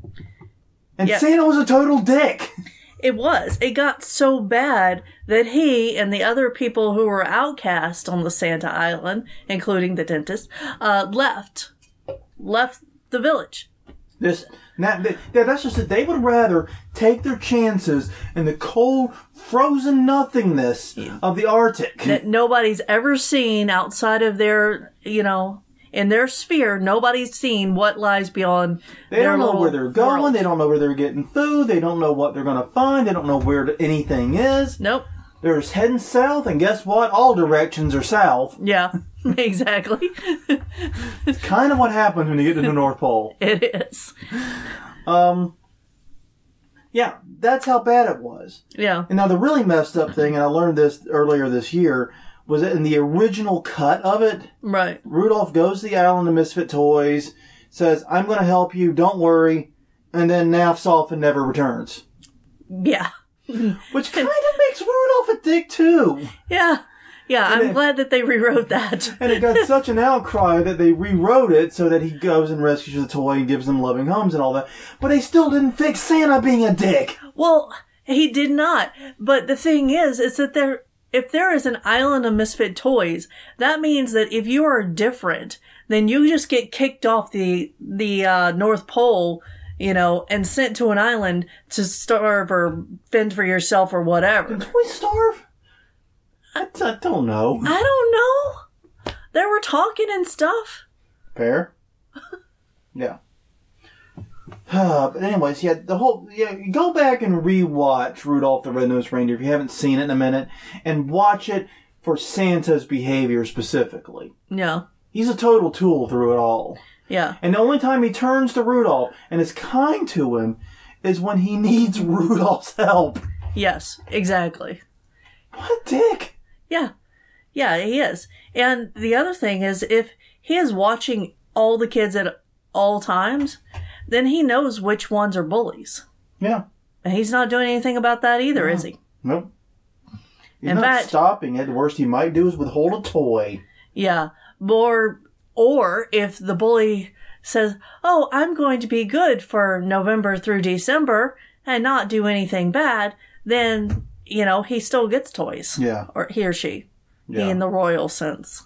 And yes. Santa was a total dick. It was. It got so bad that he and the other people who were outcast on the Santa Island, including the dentist, uh, left. Left the village. This, not, yeah, that's just it. They would rather take their chances in the cold, frozen nothingness yeah. of the Arctic. That nobody's ever seen outside of their, you know... In their sphere, nobody's seen what lies beyond They their don't know where they're going. world. They don't know where they're getting food. They don't know what they're going to find. They don't know where anything is. Nope. They're just heading south, and guess what? All directions are south. Yeah, exactly. It's kind of what happens when you get to the North Pole. It is. Um, yeah, that's how bad it was. Yeah. And now the really messed up thing, and I learned this earlier this year, was that in the original cut of it, right. Rudolph goes to the island of Misfit Toys, says, I'm going to help you, don't worry, and then naffs off and never returns. Yeah. Which kind of makes Rudolph a dick, too. Yeah. Yeah, and I'm it, glad that they rewrote that. And it got such an outcry that they rewrote it so that he goes and rescues the toy and gives them loving homes and all that. But they still didn't fix Santa being a dick. Well, he did not. But the thing is, is that there... If there is an island of misfit toys, that means that if you are different, then you just get kicked off the the uh, North Pole, you know, and sent to an island to starve or fend for yourself or whatever. Did toys starve? I, I don't know. I don't know. They were talking and stuff. Fair. Yeah. Uh, but anyways, yeah, the whole, yeah, go back and rewatch Rudolph the Red-Nosed Reindeer if you haven't seen it in a minute, and watch it for Santa's behavior specifically. Yeah. He's a total tool through it all. Yeah. And the only time he turns to Rudolph and is kind to him is when he needs Rudolph's help. Yes, exactly. What a dick. Yeah. Yeah, he is. And the other thing is, if he is watching all the kids at all times, then he knows which ones are bullies. Yeah. And he's not doing anything about that either, no. is he? Nope. He's In not fact, stopping it. The worst he might do is withhold a toy. Yeah. Or, or if the bully says, oh, I'm going to be good for November through December and not do anything bad, then, you know, he still gets toys. Yeah. Or he or she. Yeah. He in the royal sense.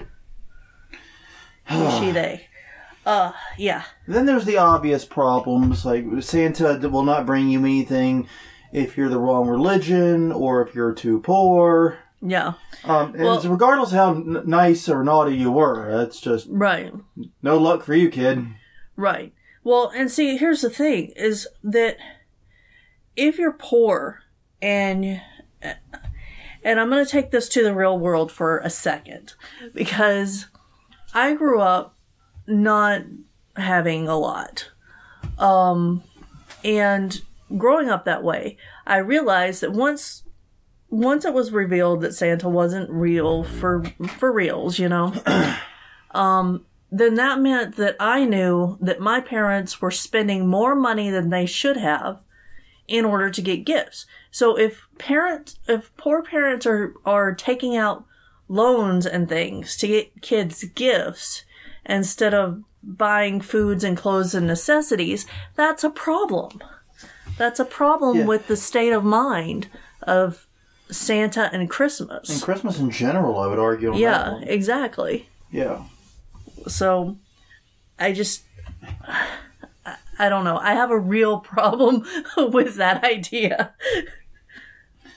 He, she, they. Uh, yeah. Then there's the obvious problems, like Santa will not bring you anything if you're the wrong religion or if you're too poor. Yeah. Um, and well, it's regardless of how n- nice or naughty you were, that's just right. No luck for you, kid. Right. Well, and see, here's the thing, is that if you're poor and... And I'm going to take this to the real world for a second, because I grew up not having a lot. Um, and growing up that way, I realized that once once it was revealed that Santa wasn't real for for reals, you know, um, then that meant that I knew that my parents were spending more money than they should have in order to get gifts. So if parents, if poor parents are, are taking out loans and things to get kids gifts instead of buying foods and clothes and necessities, that's a problem. That's a problem yeah. with the state of mind of Santa and Christmas. And Christmas in general, I would argue. On yeah, that one. exactly. Yeah. So, I just... I don't know. I have a real problem with that idea.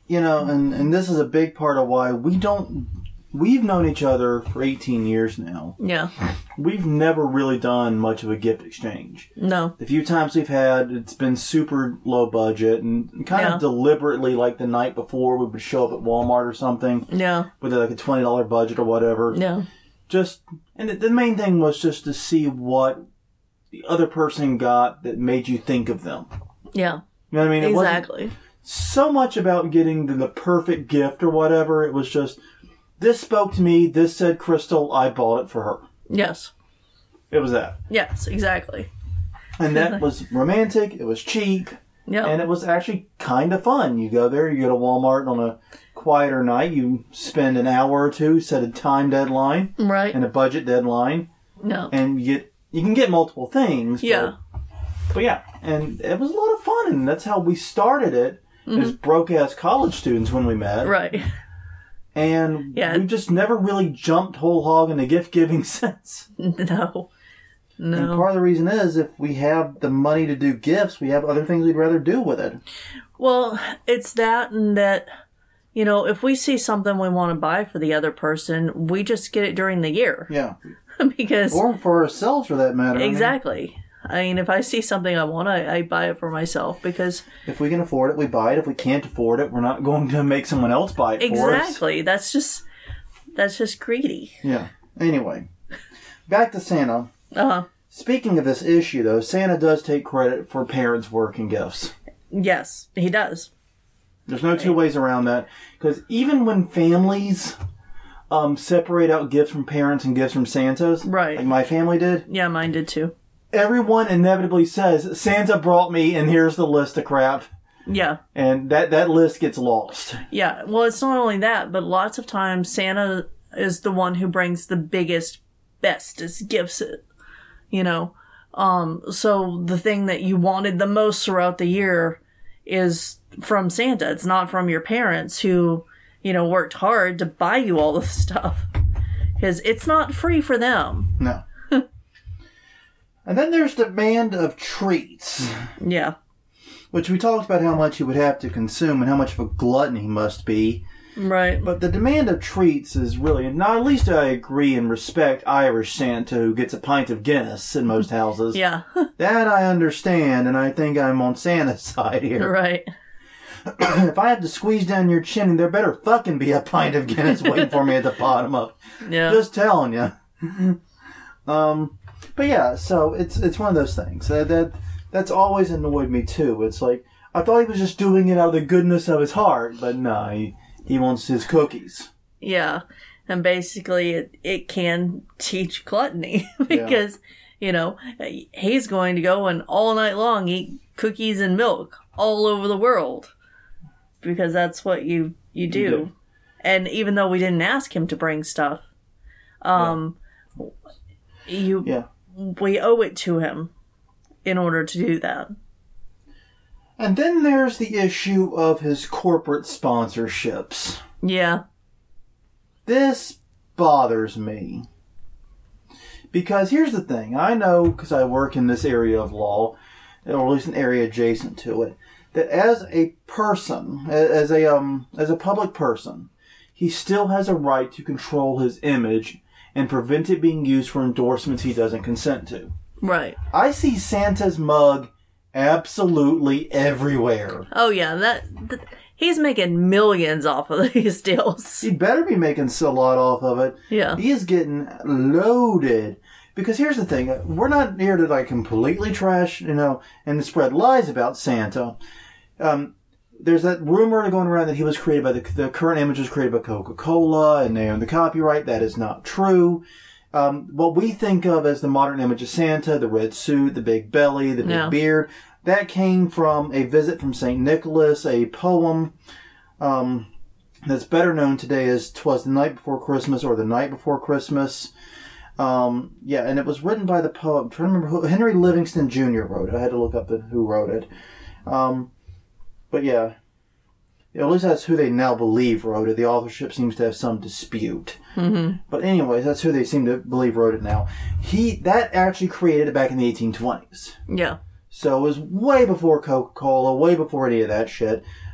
you know, and, and this is a big part of why we don't, we've known each other for eighteen years now. Yeah. We've never really done much of a gift exchange. No. The few times we've had, it's been super low budget and kind Yeah. of deliberately, like the night before, we would show up at Walmart or something Yeah. with like a twenty dollars budget or whatever. Yeah. Just, and the, the main thing was just to see what the other person got that made you think of them. Yeah. You know what I mean? It Exactly. wasn't so much about getting the, the perfect gift or whatever. It was just, this spoke to me, this said Crystal, I bought it for her. Yes. It was that. Yes, exactly. And that was romantic, it was cheap, Yeah. and it was actually kind of fun. You go there, you go to Walmart on a quieter night, you spend an hour or two, set a time deadline Right. and a budget deadline, No. and you get you can get multiple things. But, Yeah. But yeah, and it was a lot of fun, and that's how we started it Mm-hmm. as broke-ass college students when we met. Right. And Yeah. we just never really jumped whole hog in the gift-giving sense. No. And No. part of the reason is, if we have the money to do gifts, we have other things we'd rather do with it. Well, it's that and that, you know, if we see something we want to buy for the other person, we just get it during the year. Yeah. Because Or for ourselves, for that matter. I mean, exactly. I mean, if I see something I want, I, I buy it for myself because if we can afford it, we buy it. If we can't afford it, we're not going to make someone else buy it for us. exactly. That's just that's just greedy. Yeah. Anyway, back to Santa. Uh huh. Speaking of this issue, though, Santa does take credit for parents' work and gifts. Yes, he does. There's no two ways around that. Because even when families um, separate out gifts from parents and gifts from Santas, Right. like my family did, Yeah, mine did too. everyone inevitably says, Santa brought me, and here's the list of crap. Yeah. And that, that list gets lost. Yeah. Well, it's not only that, but lots of times Santa is the one who brings the biggest, bestest gifts, you know. Um, so the thing that you wanted the most throughout the year is from Santa. It's not from your parents who, you know, worked hard to buy you all the stuff. Because it's not free for them. No. And then there's demand of treats, Yeah. which we talked about how much he would have to consume and how much of a glutton he must be. Right. But the demand of treats is really, now at least I agree and respect Irish Santa who gets a pint of Guinness in most houses. Yeah. That I understand, and I think I'm on Santa's side here. Right. If I have to squeeze down your chin, there better fucking be a pint of Guinness waiting for me at the bottom of. Yeah. Just telling you. um, but yeah, so it's it's one of those things that, that that's always annoyed me too. It's like I thought he was just doing it out of the goodness of his heart, but no, he he wants his cookies. Yeah. And basically it, it can teach gluttony because, you know, he's going to go and all night long eat cookies and milk all over the world because that's what you, you do. You do. And even though we didn't ask him to bring stuff, um, you, Yeah. we owe it to him in order to do that. And then there's the issue of his corporate sponsorships. Yeah. This bothers me. Because here's the thing. I know, because I work in this area of law, or at least an area adjacent to it, that as a person, as a um, as a public person, he still has a right to control his image and prevent it being used for endorsements he doesn't consent to. Right. I see Santa's mug absolutely everywhere. Oh yeah, that, that he's making millions off of these deals. He better be making a lot off of it. Yeah. He is getting loaded. Because here's the thing. We're not here to like completely trash, you know, and spread lies about Santa. Um, there's that rumor going around that he was created by the, the current image was created by Coca-Cola and they own the copyright. That is not true. Um, what we think of as the modern image of Santa, the red suit, the big belly, the big Yeah. beard, that came from a visit from Saint Nicholas, a poem um, that's better known today as "'Twas the Night Before Christmas" or "The Night Before Christmas." Um, yeah, and it was written by the poet. I'm trying to remember who Henry Livingston Junior wrote it. I had to look up the, who wrote it. Um, but yeah, at least that's who they now believe wrote it. The authorship seems to have some dispute. Mm-hmm. But anyways, that's who they seem to believe wrote it now. He that actually created it back in the eighteen twenties. Yeah. So it was way before Coca-Cola, way before any of that shit.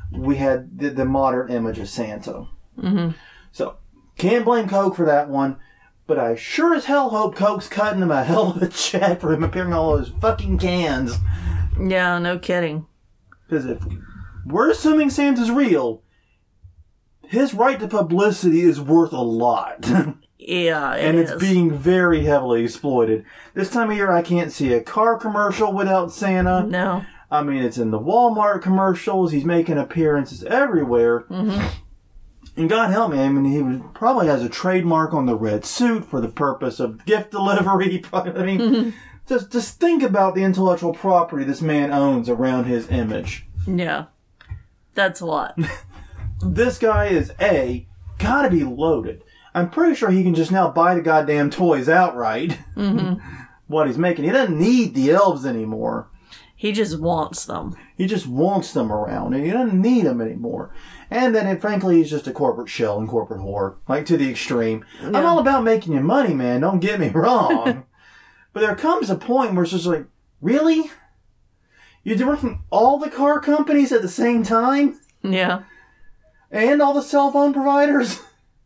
we had the, the modern image of Santa. Mm-hmm. So, can't blame Coke for that one, but I sure as hell hope Coke's cutting him a hell of a check for him appearing on all those fucking cans. Yeah, no kidding. Because if we're assuming Santa's real, his right to publicity is worth a lot. Yeah, it and is. it's being very heavily exploited. This time of year, I can't see a car commercial without Santa. No. I mean, it's in the Walmart commercials. He's making appearances everywhere. Mm-hmm. And God help me, I mean, he was, probably has a trademark on the red suit for the purpose of gift delivery. I mean, mm-hmm. just, just think about the intellectual property this man owns around his image. Yeah. That's a lot. This guy is, A, gotta be loaded. I'm pretty sure he can just now buy the goddamn toys outright. Mm-hmm. What he's making. He doesn't need the elves anymore. He just wants them. He just wants them around, and he doesn't need them anymore. And then, it, frankly, he's just a corporate shell and corporate whore. Like, to the extreme. Yeah. I'm all about making you money, man. Don't get me wrong. But there comes a point where it's just like, really? You're working all the car companies at the same time? Yeah. And all the cell phone providers?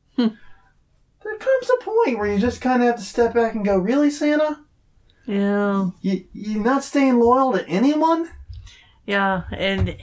There comes a point where you just kind of have to step back and go, really, Santa? Yeah. You, you're not staying loyal to anyone? Yeah, and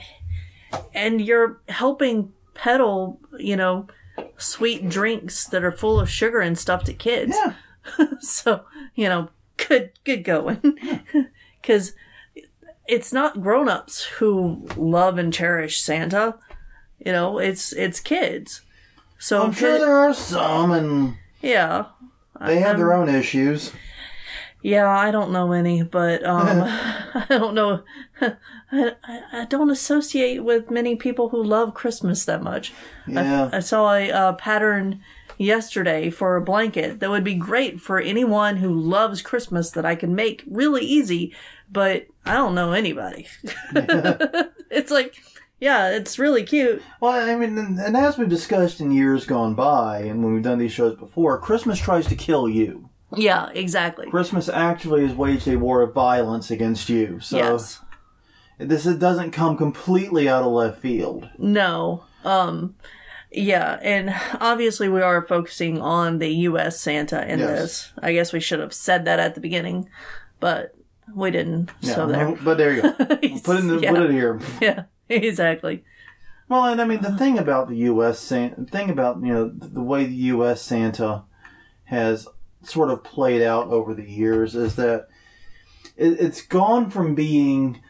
and you're helping peddle, you know, sweet drinks that are full of sugar and stuff to kids. Yeah. So, you know, good, good going. Because it's not grown-ups who love and cherish Santa. You know, it's it's kids. So I'm sure there are some, and yeah, they have I'm, their own issues. Yeah, I don't know any, but um, I don't know. I, I don't associate with many people who love Christmas that much. Yeah. I, I saw a uh, pattern yesterday for a blanket that would be great for anyone who loves Christmas that I can make really easy, but I don't know anybody. Yeah. It's like, yeah, it's really cute. Well, I mean, and, and as we've discussed in years gone by, and when we've done these shows before, Christmas tries to kill you. Yeah, exactly. Christmas actually has waged a war of violence against you. So yes. This it doesn't come completely out of left field. No. Um, yeah, and obviously we are focusing on the U S Santa in yes. this. I guess we should have said that at the beginning, but we didn't. Yeah, so there. But there you go. put, it in the, yeah. put it here. Yeah, exactly. Well, and I mean, the thing about the U S Santa, the thing about, you know, the way the U S Santa has sort of played out over the years is that it, it's gone from being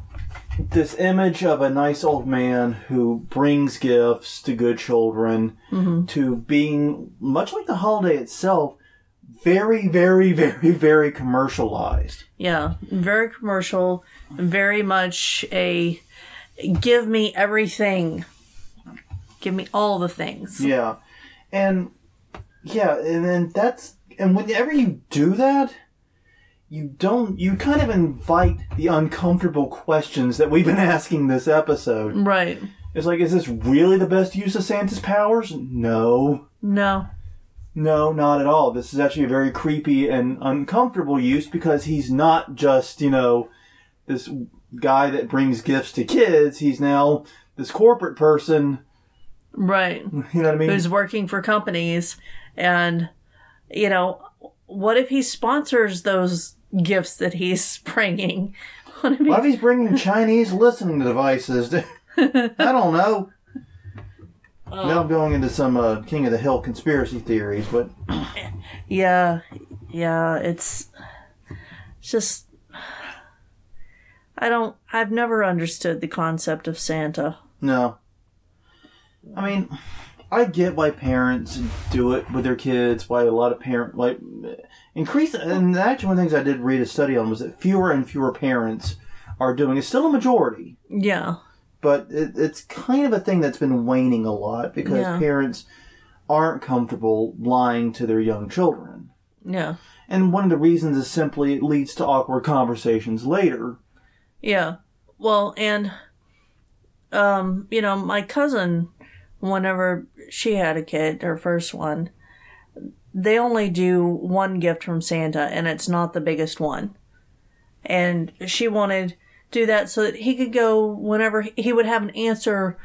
this image of a nice old man who brings gifts to good children mm-hmm. to being, much like the holiday itself, very, very, very, very commercialized. Yeah, very commercial, very much a give me everything. Give me all the things. Yeah. And, yeah, and then that's, and whenever you do that, you don't, you kind of invite the uncomfortable questions that we've been asking this episode. Right. It's like, is this really the best use of Santa's powers? No. No. No, not at all. This is actually a very creepy and uncomfortable use because he's not just, you know, this guy that brings gifts to kids. He's now this corporate person. Right. You know what I mean? Who's working for companies. And, you know, what if he sponsors those gifts that he's bringing? What if, what if he's bringing Chinese listening devices? I don't know. Oh. Now I'm going into some uh, King of the Hill conspiracy theories, but... Yeah, yeah, it's, it's just... I don't... I've never understood the concept of Santa. No. I mean, I get why parents do it with their kids, why a lot of parents... like increase. And actually one of the things I did read a study on was that fewer and fewer parents are doing it. It's still a majority. Yeah. But it, it's kind of a thing that's been waning a lot because yeah. parents aren't comfortable lying to their young children. Yeah. And one of the reasons is simply it leads to awkward conversations later. Yeah. Well, and, um, you know, my cousin, whenever she had a kid, her first one, they only do one gift from Santa, and it's not the biggest one. And she wanted... do that so that he could go whenever he would have an answer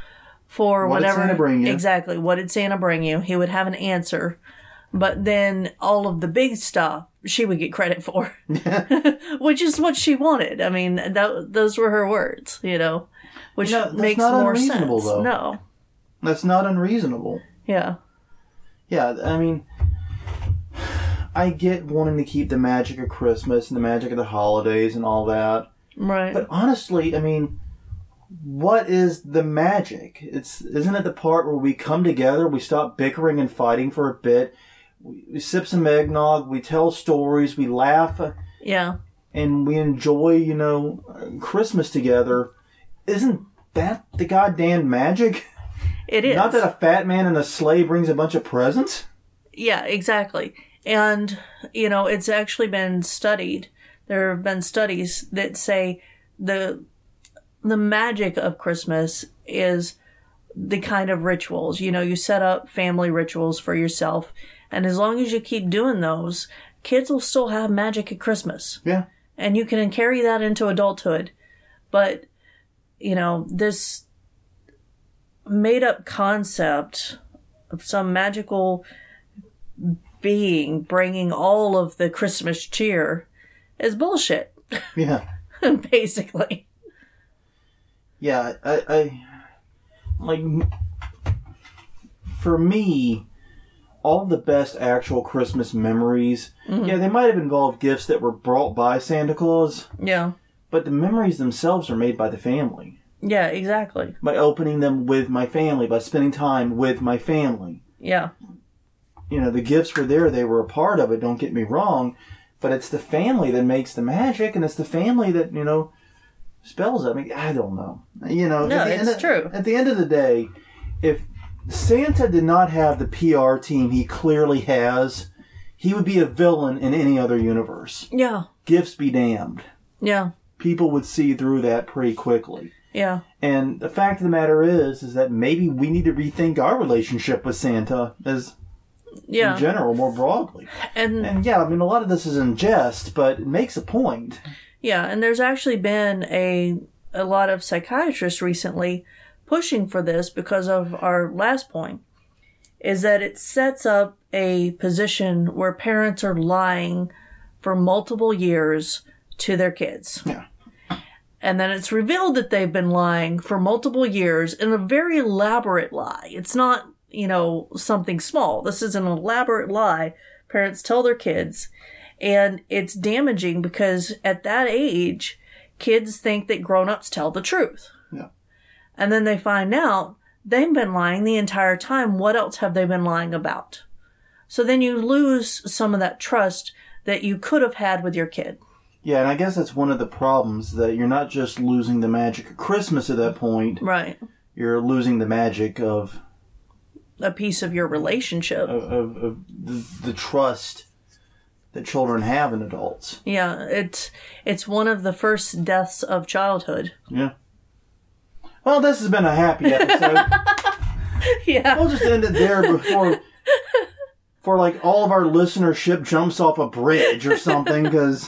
for what whatever. What did Santa bring you? Exactly. What did Santa bring you? He would have an answer. But then all of the big stuff, she would get credit for. Which is what she wanted. I mean, that, those were her words, you know. Which you know, that's makes not more unreasonable, sense. Though. No. That's not unreasonable. Yeah. Yeah, I mean, I get wanting to keep the magic of Christmas and the magic of the holidays and all that. Right. But honestly, I mean, what is the magic? It's isn't it the part where we come together, we stop bickering and fighting for a bit, we, we sip some eggnog, we tell stories, we laugh, yeah, and we enjoy, you know, Christmas together. Isn't that the goddamn magic? It is. Not that a fat man in a sleigh brings a bunch of presents. Yeah, exactly. And, you know, it's actually been studied. There have been studies that say the the magic of Christmas is the kind of rituals. You know, you set up family rituals for yourself. And as long as you keep doing those, kids will still have magic at Christmas. Yeah. And you can carry that into adulthood. But, you know, this made-up concept of some magical being bringing all of the Christmas cheer is bullshit. Yeah. Basically. Yeah, I, I, like, for me, all the best actual Christmas memories, mm-hmm. yeah, they might have involved gifts that were brought by Santa Claus. Yeah. But the memories themselves are made by the family. Yeah, exactly. By opening them with my family, by spending time with my family. Yeah. You know, the gifts were there, they were a part of it, don't get me wrong, but it's the family that makes the magic, and it's the family that, you know, spells it. I mean, I don't know. You know, no, at the it's end of, true. At the end of the day, if Santa did not have the P R team he clearly has, he would be a villain in any other universe. Yeah. Gifts be damned. Yeah. People would see through that pretty quickly. Yeah. And the fact of the matter is, is that maybe we need to rethink our relationship with Santa as yeah. in general, more broadly. And, and yeah, I mean, a lot of this is in jest, but it makes a point. Yeah, and there's actually been a a lot of psychiatrists recently pushing for this because of our last point, is that it sets up a position where parents are lying for multiple years to their kids. Yeah. And then it's revealed that they've been lying for multiple years in a very elaborate lie. It's not, you know, something small. This is an elaborate lie parents tell their kids. And it's damaging because at that age, kids think that grown-ups tell the truth. Yeah. And then they find out they've been lying the entire time. What else have they been lying about? So then you lose some of that trust that you could have had with your kid. Yeah, and I guess that's one of the problems, that you're not just losing the magic of Christmas at that point. Right. You're losing the magic of a piece of your relationship. Of, of, of the, the trust that children have in adults. Yeah, it's it's one of the first deaths of childhood. Yeah. Well, this has been a happy episode. Yeah. We'll just end it there before, for like all of our listenership jumps off a bridge or something, because,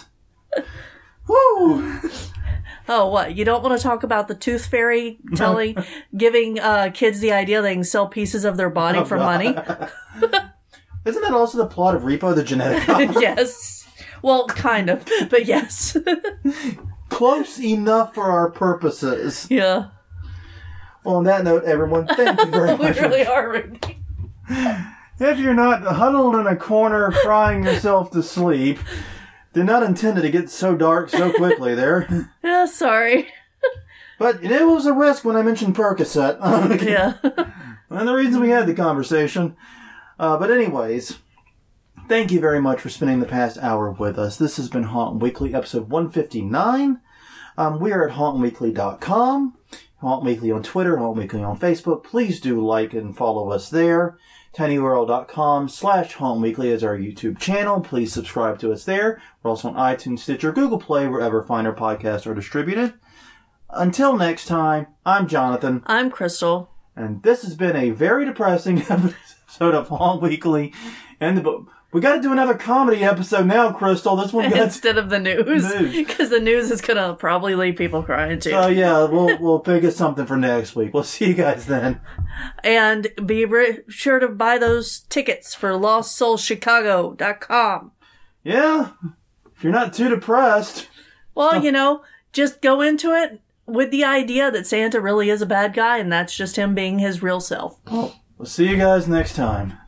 woo! Oh, what? You don't want to talk about the tooth fairy telling, giving uh, kids the idea they can sell pieces of their body oh, for God. money? Isn't that also the plot of Repo the Genetic Opera? Yes. Well, kind of, but yes. Close enough for our purposes. Yeah. Well, on that note, everyone, thank you very we much. We really are, Ricky. If you're not huddled in a corner crying yourself to sleep, did not intend it to get so dark so quickly there. Yeah, sorry. But it was a risk when I mentioned Percocet. Yeah. And the reason we had the conversation. Uh, but anyways, thank you very much for spending the past hour with us. This has been Hauntin' Weekly, episode one fifty-nine. Um, we are at haunt weekly dot com. Haunt Weekly on Twitter, Haunt Weekly on Facebook. Please do like and follow us there. tinyurl.com slash Haunt Weekly is our YouTube channel. Please subscribe to us there. We're also on iTunes, Stitcher, Google Play, wherever finer podcasts are distributed. Until next time, I'm Jonathan. I'm Crystal. And this has been a very depressing episode of Haunt Weekly. And the, We got to do another comedy episode now, Crystal. This one got Instead of the news. News. Because the news is going to probably leave people crying too. So yeah, we'll we'll pick us something for next week. We'll see you guys then. And be re- sure to buy those tickets for lost soul chicago dot com. Yeah, if you're not too depressed. Well, you know, just go into it with the idea that Santa really is a bad guy and that's just him being his real self. We'll see you guys next time.